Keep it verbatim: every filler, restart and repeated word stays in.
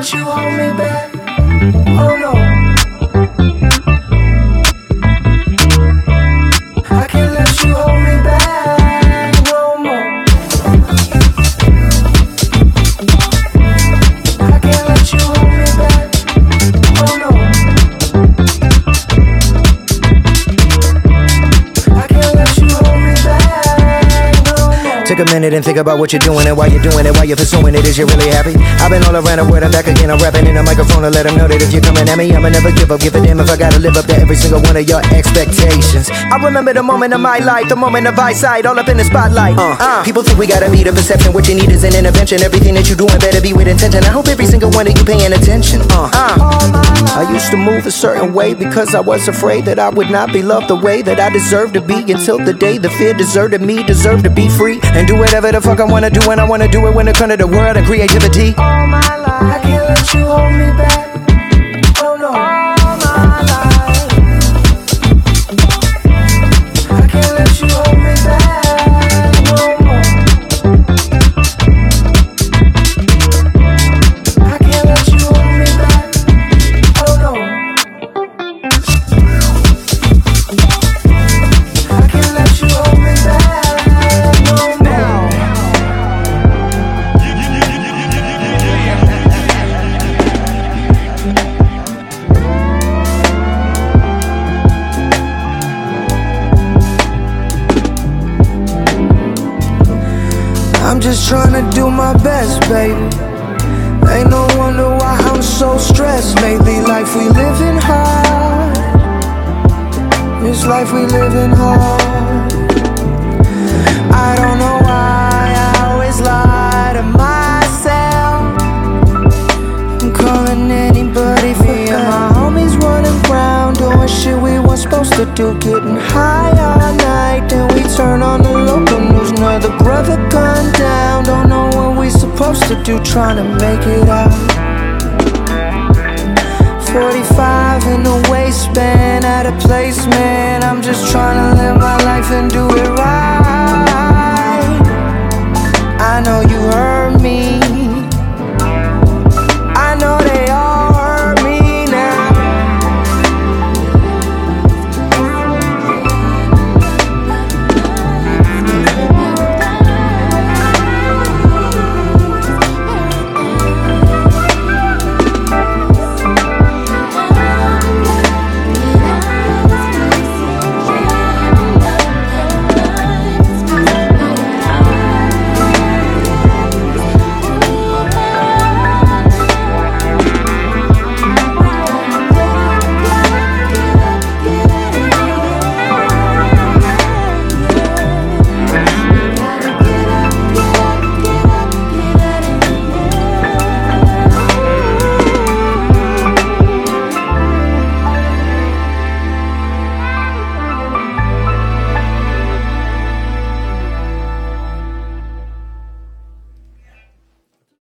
let you hold me back. Oh no, I can't let you hold me back no more. I can't let you hold me back. Oh no, I can't let you hold me back no more. Take a minute and think about what you're doing and why you're doing it, why you're pursuing it. Is you really happy? I've been all around the world, I'm back again. I'm rapping in a microphone to let them know that if you're coming at me, I'ma never give up, give a damn if I gotta live up to every single one of your expectations. I remember the moment of my life, the moment of eyesight, all up in the spotlight. Uh, uh. People think we gotta meet a perception. What you need is an intervention. Everything that you're doing better be with intention. I hope every single one of you paying attention. Uh, uh. I used to move a certain way because I was afraid that I would not be loved the way that I deserved to be, until the day the fear deserted me, deserved to be free and do whatever the fuck I wanna do when I wanna do it when it comes to the world and creativity. All my life, I can't let you hold me back. Oh no, all my life, I can't let you hold me back no more. I can't let you hold me back. Oh no, I can't let you hold me back no more. I'm just trying to do my best, baby. Ain't no wonder why I'm so stressed lately. Life we living hard. This life we living hard. I don't know why I always lie to myself. I'm calling anybody for me and my homies running around doing shit we weren't supposed to do. Getting high all night, then we turn on the local news. Another brother gunned down, don't know what we supposed to do, trying to make it out. Forty-five in the waistband, at a place, man. I'm just trying to live my life and do it right.